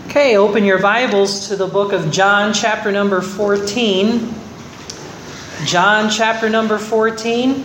Okay, open your Bibles to the book of John, chapter number 14. John, chapter number 14.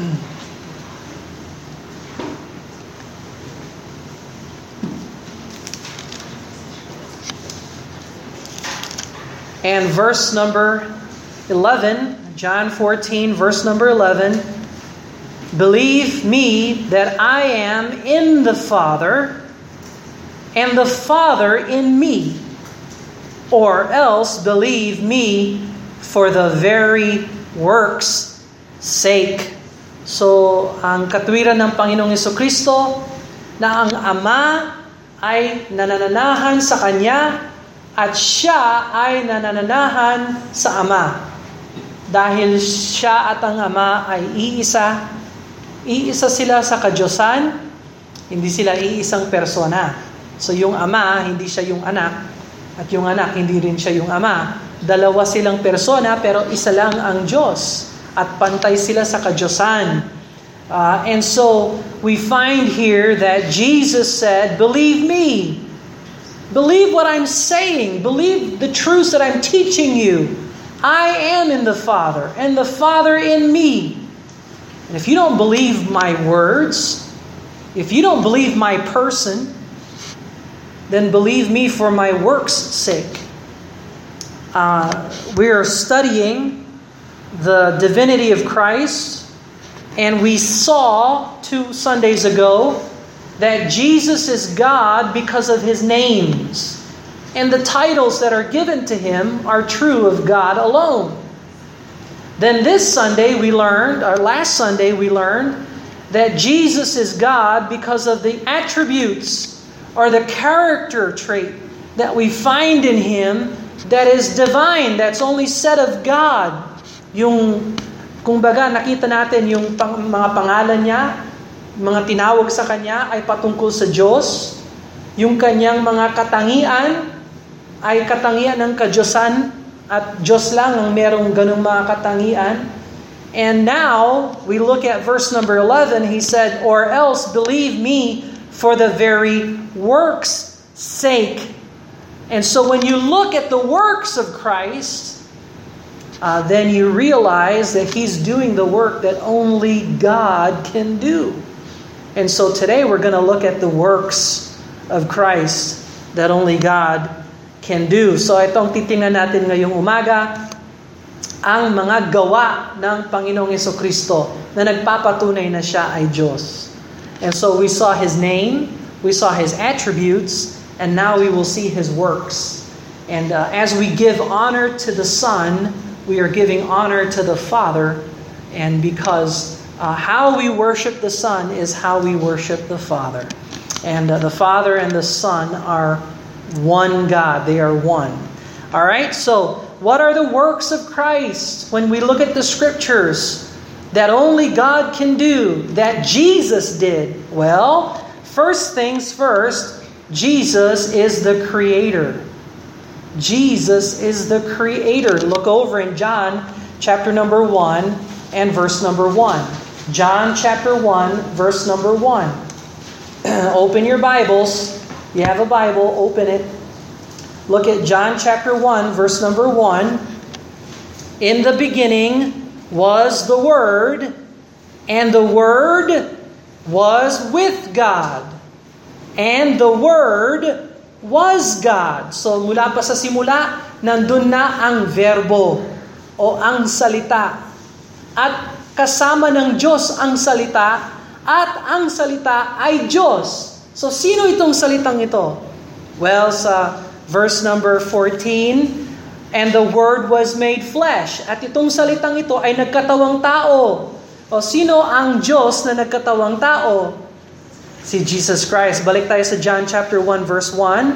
And verse number 11, John 14, verse number 11. Believe me that I am in the Father, and the Father in me, or else believe me for the very works' sake. So, ang katwiran ng Panginoong Jesucristo na ang Ama ay nanananahan sa Kanya at Siya ay nanananahan sa Ama. Dahil Siya at ang Ama ay iisa sila sa kadyosan, hindi sila iisang persona. So yung Ama, hindi siya yung anak, at yung anak, hindi rin siya yung Ama. Dalawa silang persona, pero isa lang ang Diyos. At pantay sila sa kadyosan. And so, we find here that Jesus said, believe me. Believe what I'm saying. Believe the truths that I'm teaching you. I am in the Father, and the Father in me. And if you don't believe my words, if you don't believe my person, then believe me for my works' sake. We are studying the divinity of Christ, and we saw 2 Sundays ago that Jesus is God because of His names. And the titles that are given to Him are true of God alone. Then last Sunday we learned that Jesus is God because of the attributes or the character trait that we find in Him that is divine, that's only said of God. Yung, kumbaga, nakita natin yung mga pangalan niya, mga tinawag sa Kanya ay patungkol sa Diyos. Yung Kanyang mga katangian ay katangian ng kadyosan at Diyos lang ang merong ganung mga katangian. And now, we look at verse number 11, He said, or else believe me for the very works' sake. And so when you look at the works of Christ, then you realize that He's doing the work that only God can do. And so today we're going to look at the works of Christ that only God can do. So itong titingnan natin ngayong umaga, ang mga gawa ng Panginoong Jesucristo na nagpapatunay na Siya ay Diyos. And so we saw His name, we saw His attributes, and now we will see His works. And as we give honor to the Son, we are giving honor to the Father, and because how we worship the Son is how we worship the Father. And the Father and the Son are one God. They are one. All right, so what are the works of Christ when we look at the Scriptures that only God can do, that Jesus did? Well, first things first, Jesus is the Creator. Jesus is the Creator. Look over in John chapter number 1 and verse number 1. John chapter 1, verse number 1. Open your Bibles. You have a Bible, open it. Look at John chapter 1, verse number 1. In the beginning was the Word, and the Word was with God, and the Word was God. So mula pa sa simula, nandun na ang verbo o ang salita. At kasama ng Diyos ang salita, at ang salita ay Diyos. So sino itong salitang ito? Well, sa verse number 14, and the Word was made flesh. At itong salitang ito ay nagkatawang tao. O sino ang Diyos na nagkatawang tao? Si Jesus Christ. Balik tayo sa John chapter 1 verse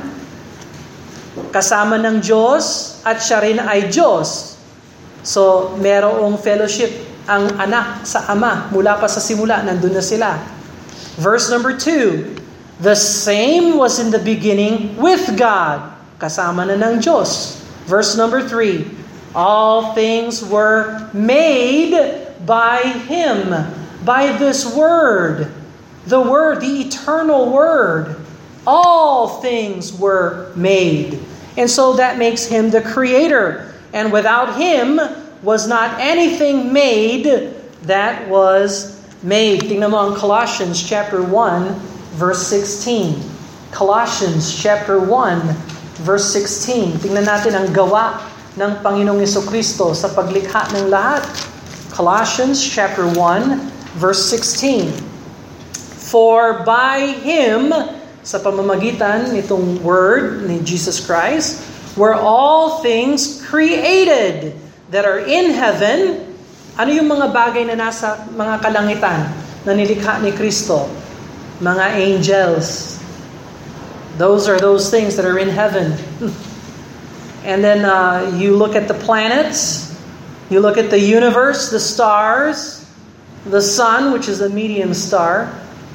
1. Kasama ng Diyos at siya rin ay Diyos. So, merong fellowship ang anak sa Ama. Mula pa sa simula, nandun na sila. Verse number 2. The same was in the beginning with God. Kasama na ng Diyos. Verse number 3, all things were made by Him, by this Word, the Word, the eternal Word. all things were made. And so that makes him the creator. And without him was not anything made that was made. Tingnan mo ang Colossians chapter 1, verse 16. Colossians chapter 1, verse 16. Tingnan natin ang gawa ng Panginoong Jesucristo sa paglikha ng lahat. Colossians chapter 1, verse 16. For by Him, sa pamamagitan nitong word ni Jesus Christ, were all things created that are in heaven. Ano yung mga bagay na nasa mga kalangitan na nilikha ni Kristo? Mga angels. Those are those things that are in heaven. And then you look at the planets, you look at the universe, the stars, the sun, which is a medium star,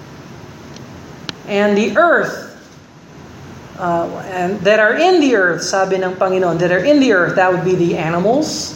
and the earth, and that are in the earth, sabi ng Panginoon, that are in the earth, that would be the animals.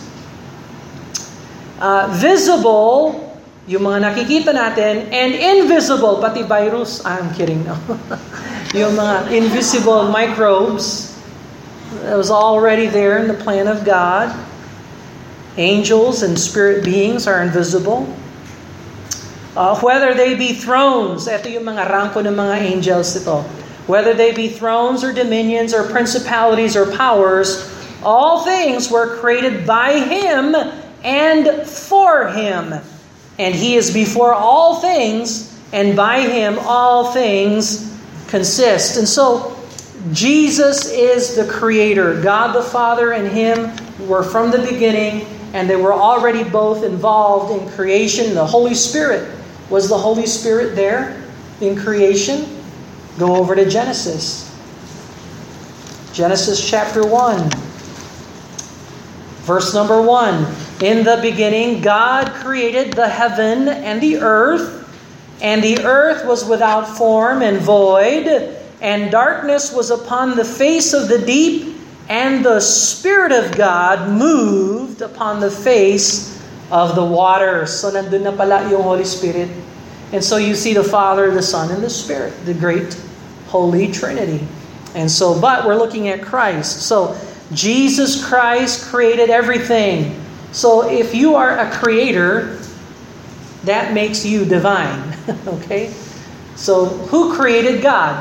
Visible, yung mga nakikita natin, and invisible, pati virus, I'm kidding, no. Yung mga invisible microbes, that was already there in the plan of God. Angels and spirit beings are invisible. Whether they be thrones, ito yung mga ranko ng mga angels ito. Whether they be thrones or dominions or principalities or powers, all things were created by Him and for Him. And He is before all things, and by Him all things consist. And so, Jesus is the Creator. God the Father and Him were from the beginning, and they were already both involved in creation. The Holy Spirit. Was the Holy Spirit there in creation? Go over to Genesis. Genesis chapter 1. Verse number 1. In the beginning, God created the heaven and the earth was without form and void, and darkness was upon the face of the deep, and the Spirit of God moved upon the face of the waters. So nandun na pala yung Holy Spirit. And so you see the Father, the Son, and the Spirit, the great Holy Trinity. And so, but we're looking at Christ. So Jesus Christ created everything. So if you are a creator, that makes you divine. Okay? So who created God?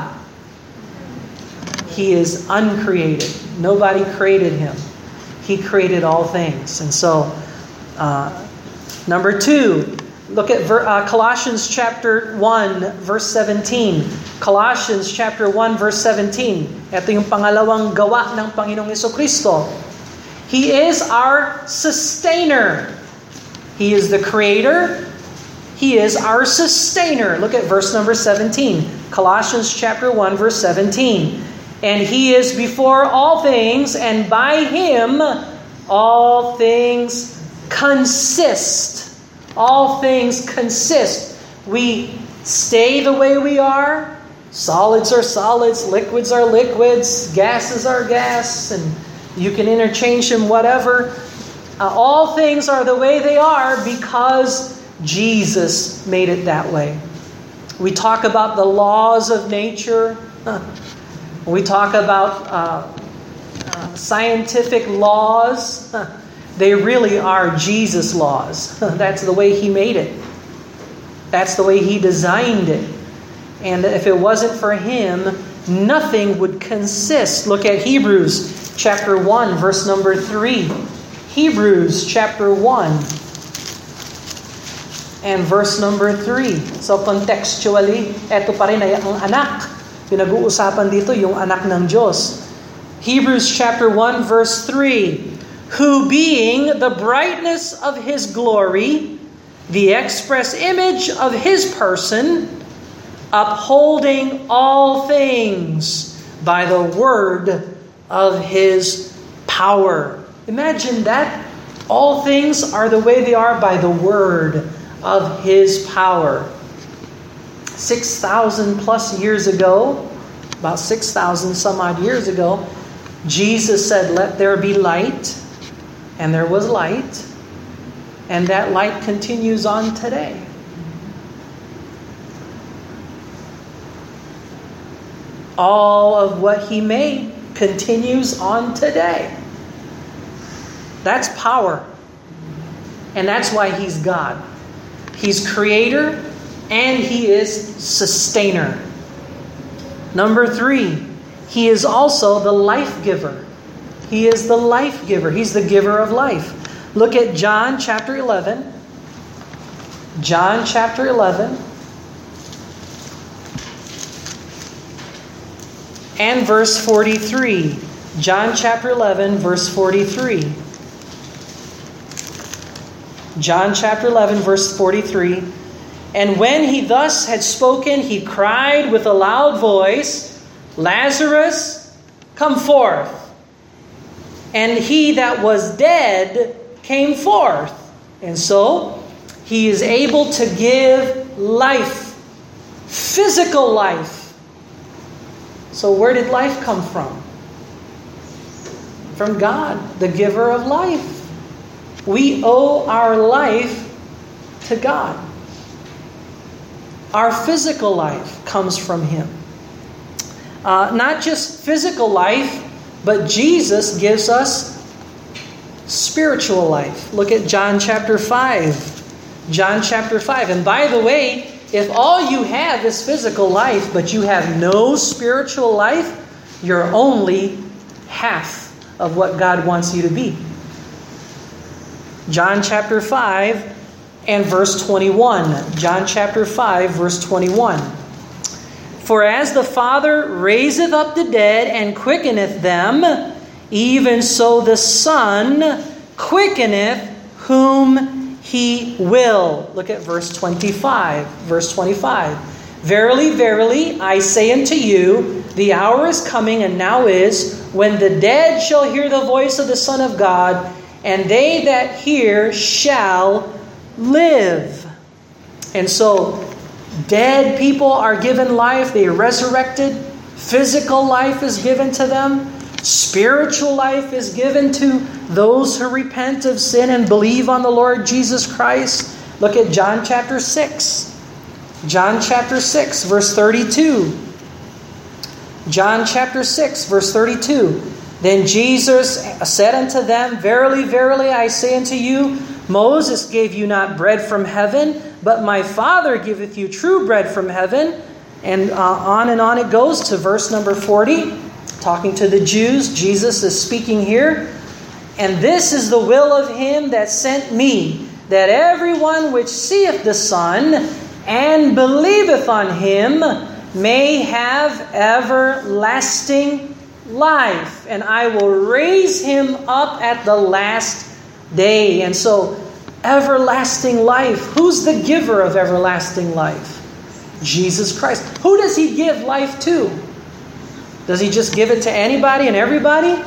He is uncreated. Nobody created Him. He created all things. And so, number 2, look at Colossians chapter 1, verse 17. Colossians chapter 1, verse 17. Ito yung pangalawang gawa ng Panginoong Jesucristo. He is our sustainer. He is the creator. He is our sustainer. Look at verse number 17. Colossians chapter 1, verse 17. And He is before all things, and by Him all things consist. All things consist. We stay the way we are. Solids are solids. Liquids are liquids. Gases are gas. And you can interchange them, whatever. All things are the way they are because Jesus made it that way. We talk about the laws of nature. We talk about scientific laws. They really are Jesus laws. That's the way He made it. That's the way He designed it. And if it wasn't for Him, nothing would consist. Look at Hebrews chapter 1, verse number 3. Hebrews chapter 1 and verse number 3. So contextually, eto pa rin ay ang anak. Pinag-uusapan dito yung anak ng Diyos. Hebrews chapter 1, verse 3. Who being the brightness of His glory, the express image of His person, upholding all things by the word of His power. Imagine that. All things are the way they are by the word of His power. 6,000 plus years ago, about 6,000 some odd years ago, Jesus said, "Let there be light." And there was light. And that light continues on today. All of what He made continues on today. That's power. And that's why He's God. He's creator and He is sustainer. Number 3, He is also the life giver. He is the life giver. He's the giver of life. Look at John chapter 11. John chapter 11. And verse 43. John chapter 11, verse 43. John chapter 11, verse 43. And when He thus had spoken, He cried with a loud voice, Lazarus, come forth. And he that was dead came forth. And so, He is able to give life, physical life. So where did life come from? From God, the giver of life. We owe our life to God. Our physical life comes from Him. Not just physical life, but Jesus gives us spiritual life. Look at John chapter 5. John chapter 5. And by the way, if all you have is physical life, but you have no spiritual life, you're only half of what God wants you to be. John chapter 5 and verse 21. John chapter 5, verse 21. For as the Father raiseth up the dead and quickeneth them, even so the Son quickeneth whom He will. Look at verse 25. Verse 25. Verily, verily, I say unto you, the hour is coming, and now is, when the dead shall hear the voice of the Son of God, and they that hear shall live. And so, dead people are given life. They are resurrected. Physical life is given to them. Spiritual life is given to those who repent of sin and believe on the Lord Jesus Christ. Look at John chapter 6. John chapter 6, verse 32. John chapter 6, verse 32. Then Jesus said unto them, Verily, verily, I say unto you, Moses gave you not bread from heaven, but my Father giveth you true bread from heaven. And on it goes to verse number 40. Talking to the Jews, Jesus is speaking here. And this is the will of Him that sent me, that everyone which seeth the Son and believeth on Him may have everlasting life. And I will raise him up at the last day. And so, everlasting life. Who's the giver of everlasting life? Jesus Christ. Who does He give life to? Does He just give it to anybody and everybody?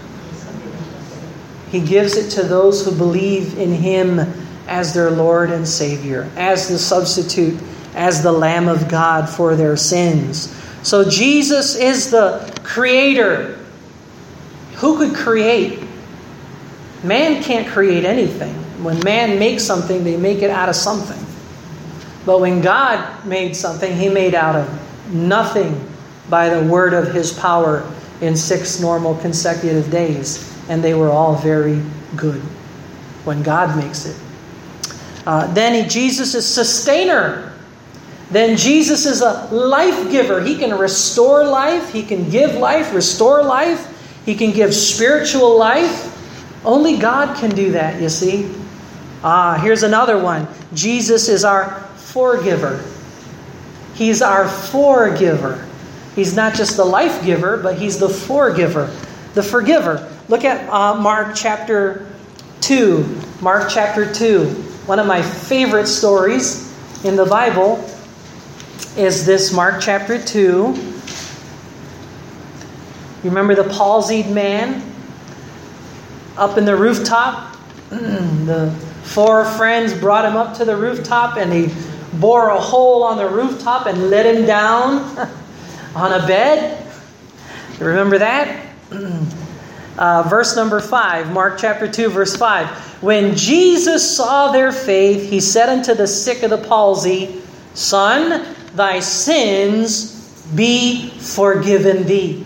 He gives it to those who believe in Him as their Lord and Savior, as the substitute, as the Lamb of God for their sins. So Jesus is the Creator. Who could create? Man can't create anything. When man makes something, they make it out of something. But when God made something, He made out of nothing by the word of His power in 6 normal consecutive days. And they were all very good when God makes it. Then Jesus is sustainer. Then Jesus is a life giver. He can restore life. He can give life, restore life. He can give spiritual life. Only God can do that, you see. Here's another one. Jesus is our forgiver. He's our forgiver. He's not just the life giver, but He's the forgiver, the forgiver. Look at Mark chapter 2. Mark chapter 2. One of my favorite stories in the Bible is this Mark chapter 2. You remember the palsied man up in the rooftop? The 4 friends brought him up to the rooftop and they bore a hole on the rooftop and let him down on a bed. You remember that? Verse number 5, Mark chapter 2, verse 5. When Jesus saw their faith, He said unto the sick of the palsy, Son, thy sins be forgiven thee.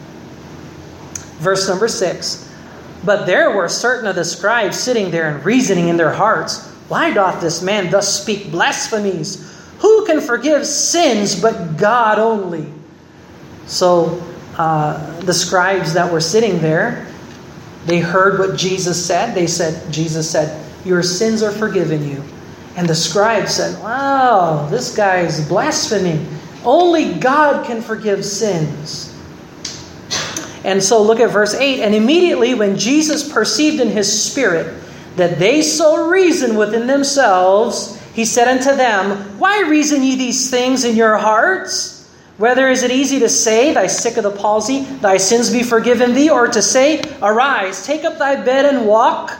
Verse number 6. But there were certain of the scribes sitting there and reasoning in their hearts, why doth this man thus speak blasphemies? Who can forgive sins but God only? So the scribes that were sitting there, they heard what Jesus said. Jesus said, your sins are forgiven you. And the scribes said, wow, this guy is blaspheming. Only God can forgive sins. And so look at verse 8. And immediately when Jesus perceived in his spirit that they so reasoned within themselves, he said unto them, why reason ye these things in your hearts? Whether is it easy to say, thy sick of the palsy, thy sins be forgiven thee, or to say, arise, take up thy bed and walk?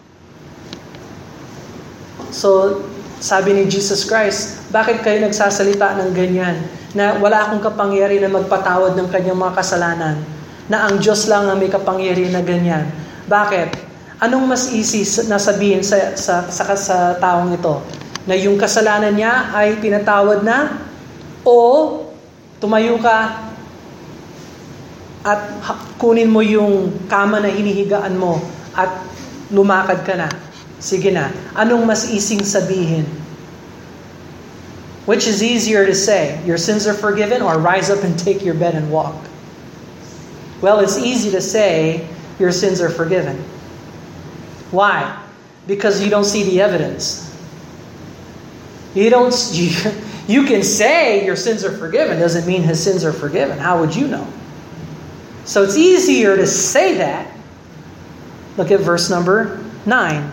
So, sabi ni Jesus Christ, bakit kayo nagsasalita ng ganyan? Na wala akong kapangyarihan na magpatawad ng kanyang mga kasalanan. Na ang Diyos lang ang may kapangyarihan na ganyan. Bakit? Anong mas easy na sabihin sa taong ito? Na yung kasalanan niya ay pinatawad na? O tumayo ka at kunin mo yung kama na hinihigaan mo at lumakad ka na? Sige na. Anong mas easing sabihin? Which is easier to say? Your sins are forgiven, or rise up and take your bed and walk? Well, it's easy to say your sins are forgiven. Why? Because you don't see the evidence. You can say your sins are forgiven, doesn't mean his sins are forgiven. How would you know? So it's easier to say that. Look at verse number 9.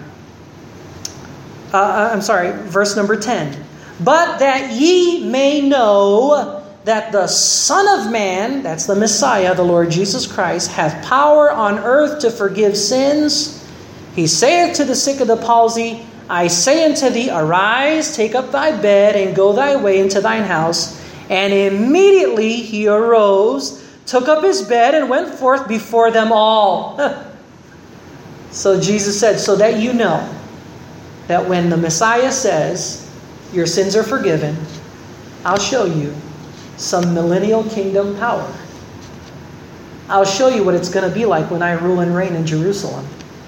Verse number 10. But that ye may know that the Son of Man, that's the Messiah, the Lord Jesus Christ, hath power on earth to forgive sins. He saith to the sick of the palsy, I say unto thee, arise, take up thy bed, and go thy way into thine house. And immediately he arose, took up his bed, and went forth before them all. So Jesus said, so that you know that when the Messiah says, your sins are forgiven, I'll show you some millennial kingdom power. I'll show you what it's going to be like when I rule and reign in Jerusalem.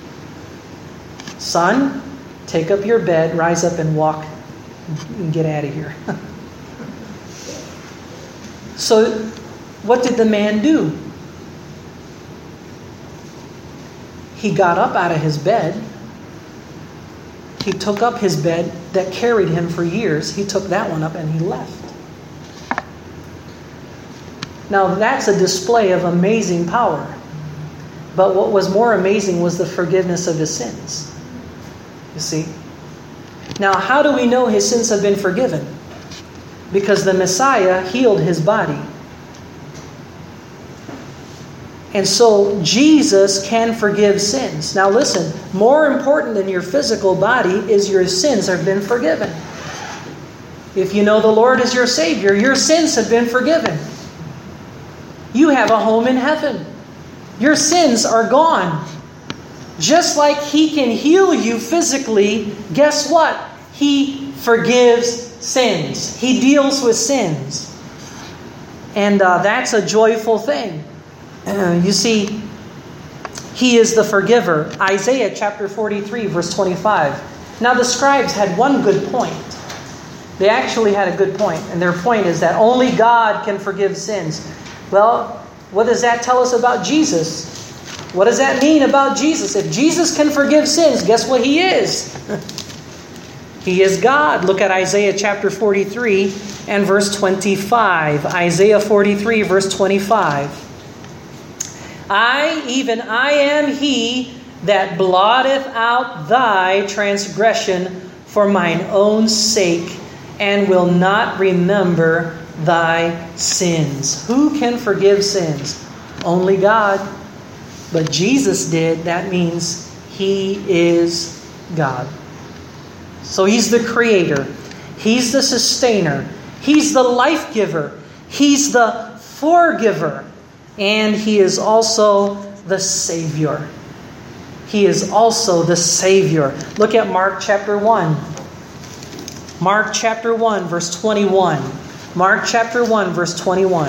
Son, take up your bed, rise up and walk, and get out of here. So, what did the man do? He got up out of his bed. He took up his bed that carried him for years. He took that one up and he left. Now that's a display of amazing power. But what was more amazing was the forgiveness of his sins. You see? Now how do we know his sins have been forgiven? Because the Messiah healed his body. And so Jesus can forgive sins. Now listen, more important than your physical body is your sins have been forgiven. If you know the Lord is your Savior, your sins have been forgiven. You have a home in heaven. Your sins are gone. Just like He can heal you physically, guess what? He forgives sins. He deals with sins. And that's a joyful thing. You see, He is the forgiver. Isaiah chapter 43, verse 25. Now the scribes had one good point. They actually had a good point. And their point is that only God can forgive sins. Well, what does that tell us about Jesus? What does that mean about Jesus? If Jesus can forgive sins, guess what He is? He is God. Look at Isaiah chapter 43 and verse 25. Isaiah 43, verse 25. Even I am He that blotteth out thy transgression for mine own sake, and will not remember thy sins. Who can forgive sins? Only God. But Jesus did. That means He is God. So He's the creator. He's the sustainer. He's the life giver. He's the forgiver. And He is also the Savior. He is also the Savior. Look at Mark chapter 1. Mark chapter 1, verse 21. Mark chapter 1, verse 21.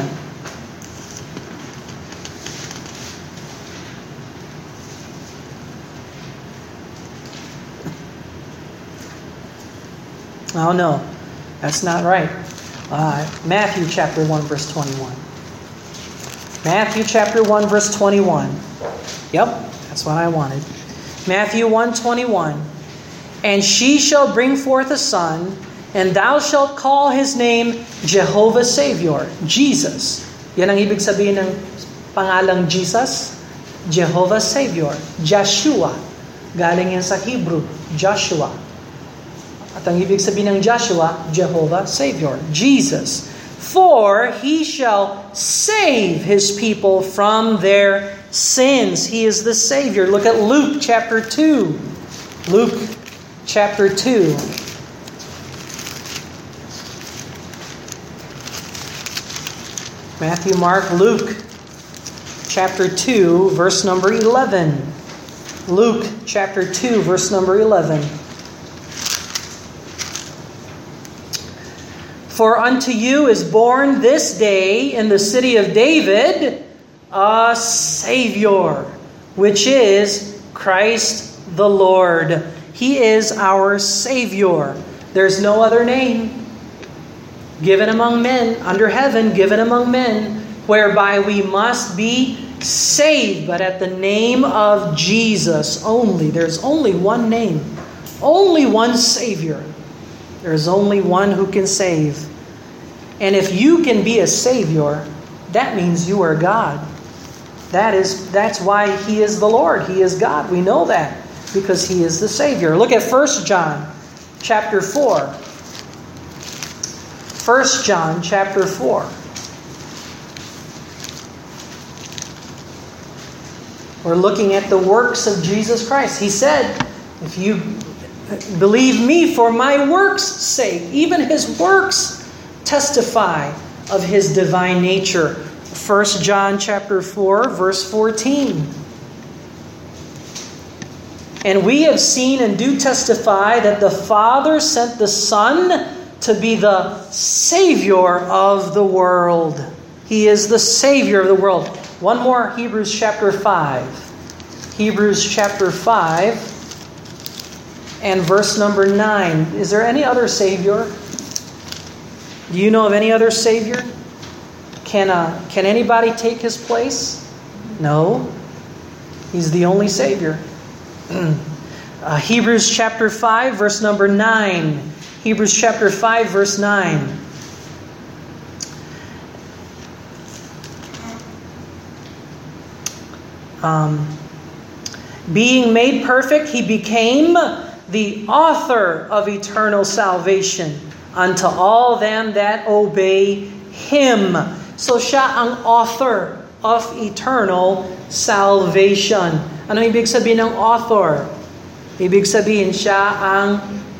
Oh no, that's not right. Matthew chapter 1, verse 21. Matthew chapter 1, verse 21. Yep, that's what I wanted. Matthew 1:21. And she shall bring forth a son, and thou shalt call his name Jehovah Savior, Jesus. Yan ang ibig sabihin ng pangalang Jesus, Jehovah Savior, Joshua. Galing yan sa Hebrew, Joshua. At ang ibig sabihin ng Joshua, Jehovah Savior, Jesus. For he shall save his people from their sins. He is the Savior. Look at Luke chapter 2. Luke chapter 2. Matthew, Mark, Luke chapter 2, verse number 11. Luke chapter 2, verse number 11. For unto you is born this day in the city of David a Savior, which is Christ the Lord. He is our Savior. There's no other name given among men, under heaven, given among men, whereby we must be saved. But at the name of Jesus only. There's only one name. Only one Savior. There's only one who can save. And if you can be a Savior, that means you are God. That's why He is the Lord. He is God. We know that because He is the Savior. Look at 1 John chapter 4. 1 John chapter 4. We're looking at the works of Jesus Christ. He said, if you believe me for my works' sake, even His works testify of His divine nature. 1 John chapter 4, verse 14. And we have seen and do testify that the Father sent the Son to be the Savior of the world. He is the Savior of the world. One more, Hebrews chapter 5. Hebrews chapter 5 and verse number 9. Is there any other Savior? Do you know of any other Savior? Can anybody take His place? No. He's the only Savior. Hebrews chapter 5, verse number 9. Hebrews chapter 5, verse 9. Being made perfect, He became the author of eternal salvation unto all them that obey Him. So siya ang author of eternal salvation. Ano ibig sabihin ng author? Ibig sabihin siya ang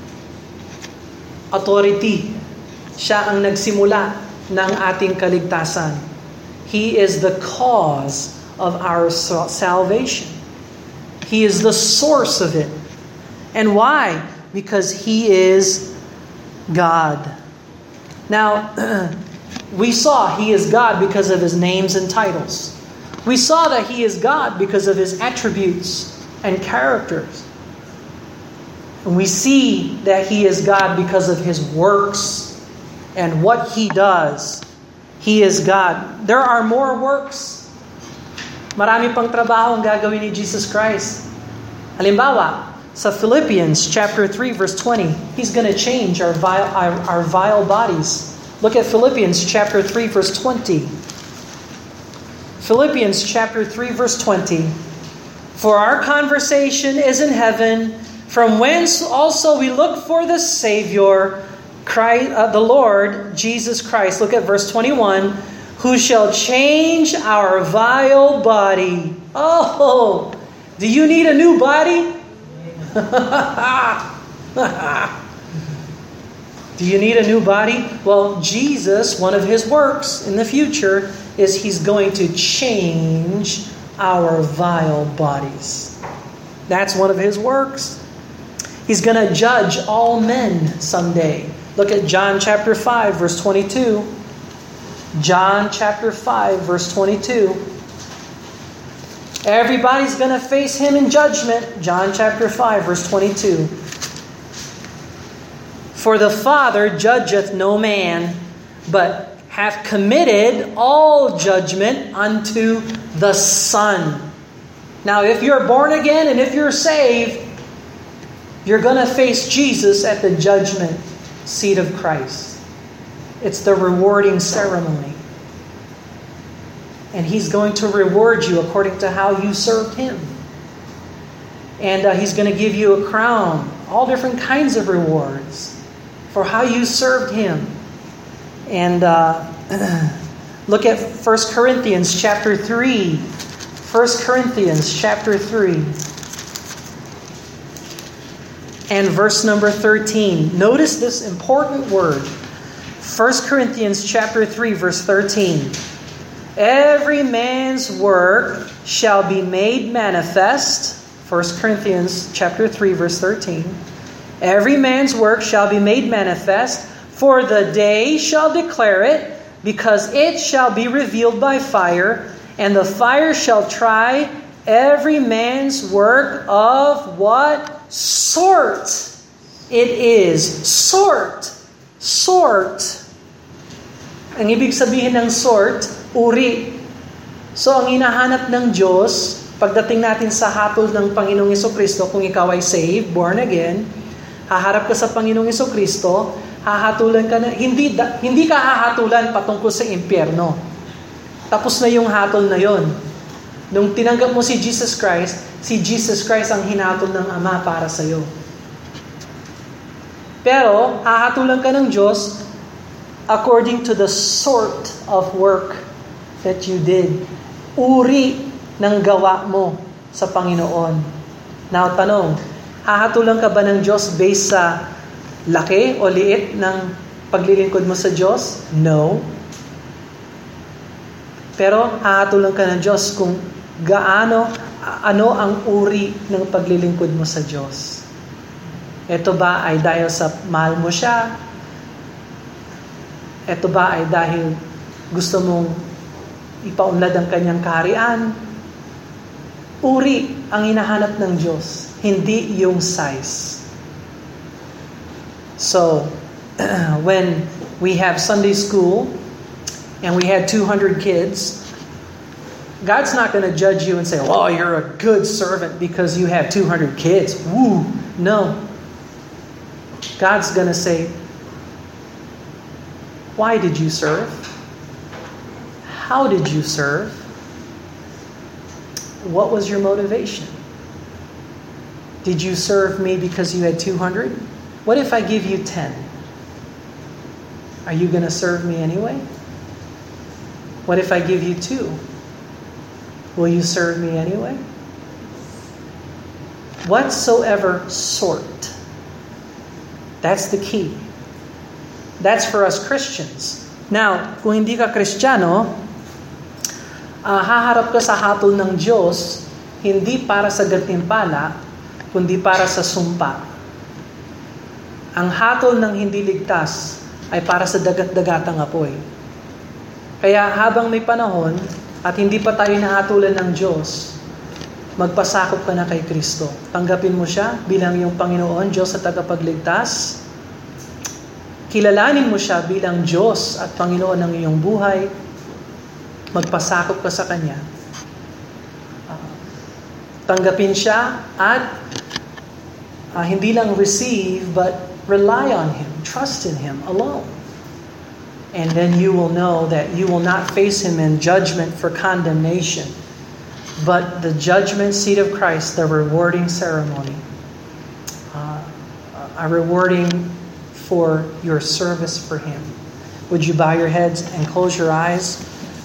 authority. Siya ang nagsimula ng ating kaligtasan. He is the cause of our salvation. He is the source of it. And why? Because He is God. Now, we saw He is God because of His names and titles. We saw that He is God because of His attributes and characters. And we see that He is God because of His works and what He does. He is God. There are more works. Marami pang trabaho ang gagawin ni Jesus Christ. Halimbawa, sa Philippians chapter 3 verse 20, He's going to change our vile bodies. Look at Philippians chapter 3 verse 20. Philippians chapter 3 verse 20. For our conversation is in heaven, from whence also we look for the Savior, Christ, the Lord Jesus Christ. Look at verse 21. Who shall change our vile body. Oh, do you need a new body? Do you need a new body? Well, Jesus, one of His works in the future is He's going to change our vile bodies. That's one of His works. He's going to judge all men someday. Look at John chapter 5, verse 22. John chapter 5, verse 22. Everybody's going to face him in judgment. John chapter 5, verse 22. For the Father judgeth no man, but hath committed all judgment unto the Son. Now, if you're born again and if you're saved, you're going to face Jesus at the judgment seat of Christ. It's the rewarding ceremony. And He's going to reward you according to how you served Him. And He's going to give you a crown, all different kinds of rewards for how you served Him. And look at 1 Corinthians chapter 3. 1 Corinthians chapter 3. And verse number 13. Notice this important word. 1 Corinthians chapter 3, verse 13. Every man's work shall be made manifest. 1 Corinthians chapter 3, verse 13. Every man's work shall be made manifest, for the day shall declare it, because it shall be revealed by fire, and the fire shall try every man's work of what sort it is. Sort. Sort. Ang ibig sabihin ng sort, uri. So ang hinahanap ng Diyos, pagdating natin sa hatol ng Panginoong Jesucristo, kung ikaw ay saved, born again, haharap ka sa Panginoong Jesucristo, hahatulan ka na, hindi ka hahatulan patungkol sa impyerno. Tapos na yung hatol na yon. Nung tinanggap mo si Jesus Christ ang hinatol ng Ama para sa iyo. Pero hahatulan ka ng Diyos according to the sort of work that you did. Uri ng gawa mo sa Panginoon. Now, tanong, hahatulan ka ba ng Diyos based sa laki o liit ng paglilingkod mo sa Diyos? No. Pero hahatulan ka ng Diyos kung ano ang uri ng paglilingkod mo sa Diyos. Ito ba ay dahil sa mahal mo siya? Ito ba ay dahil gusto mong ipaunlad ang kanyang kaharian? Uri ang hinahanap ng Diyos, hindi yung size. So, when we have Sunday school and we had 200 kids, God's not going to judge you and say, "Oh, you're a good servant because you have 200 kids." Woo! No. God's going to say, "Why did you serve? How did you serve? What was your motivation? Did you serve me because you had 200? What if I give you 10? Are you going to serve me anyway? What if I give you 2? Will you serve me anyway?" Whatsoever sort. That's the key. That's for us Christians. Now, kung hindi ka Kristiyano, haharap ka sa hatol ng Diyos, hindi para sa gantimpala, kundi para sa sumpa. Ang hatol ng hindi ligtas ay para sa dagat-dagatang apoy. Kaya habang may panahon at hindi pa tayo nahatulan ng Diyos, magpasakop ka na kay Kristo. Tanggapin mo siya bilang iyong Panginoon, Diyos at tagapagligtas. Kilalanin mo siya bilang Diyos at Panginoon ng iyong buhay. Magpasakop ka sa Kanya. Tanggapin siya at hindi lang receive but rely on Him. Trust in Him alone. And then you will know that you will not face Him in judgment for condemnation, but the judgment seat of Christ, the rewarding ceremony, a rewarding for your service for Him. Would you bow your heads and close your eyes?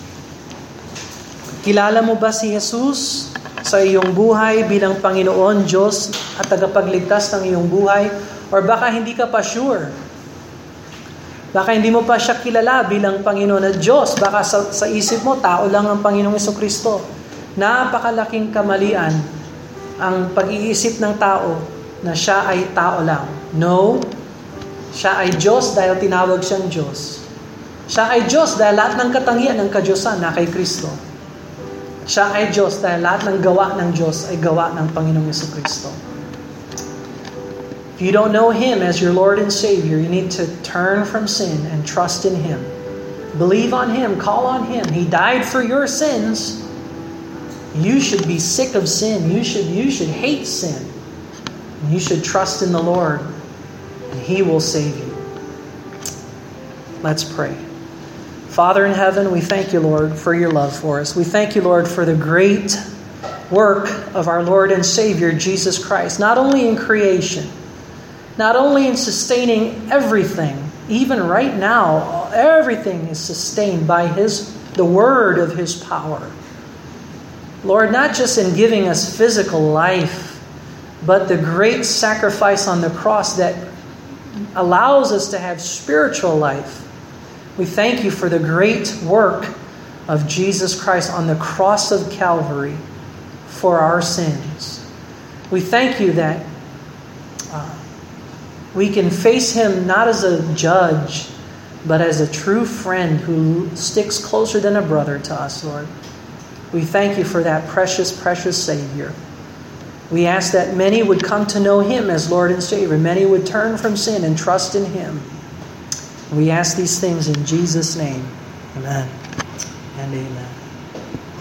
Kilala mo ba si Jesus sa iyong buhay bilang Panginoon, Diyos at tagapagligtas ng iyong buhay? Or baka hindi ka pa sure. Baka hindi mo pa siya kilala bilang Panginoon at Diyos. Baka sa isip mo, tao lang ang Panginoong Jesucristo. Napakalaking kamalian ang pag-iisip ng tao na siya ay tao lang. No. Siya ay Diyos dahil tinawag siyang Diyos. Siya ay Diyos dahil lahat ng katangian ng kaDiyosan na kay Kristo. Siya ay Diyos dahil lahat ng gawa ng Diyos ay gawa ng Panginoong Jesucristo. If you don't know Him as your Lord and Savior, you need to turn from sin and trust in Him. Believe on Him, call on Him. He died for your sins. You should be sick of sin. You should hate sin. You should trust in the Lord, and He will save you. Let's pray. Father in heaven, we thank you, Lord, for your love for us. We thank you, Lord, for the great work of our Lord and Savior, Jesus Christ, not only in creation, not only in sustaining everything, even right now, everything is sustained by the word of His power. Lord, not just in giving us physical life, but the great sacrifice on the cross that allows us to have spiritual life. We thank you for the great work of Jesus Christ on the cross of Calvary for our sins. We thank you that we can face Him not as a judge, but as a true friend who sticks closer than a brother to us, Lord. We thank you for that precious, precious Savior. We ask that many would come to know Him as Lord and Savior. Many would turn from sin and trust in Him. We ask these things in Jesus' name. Amen and amen.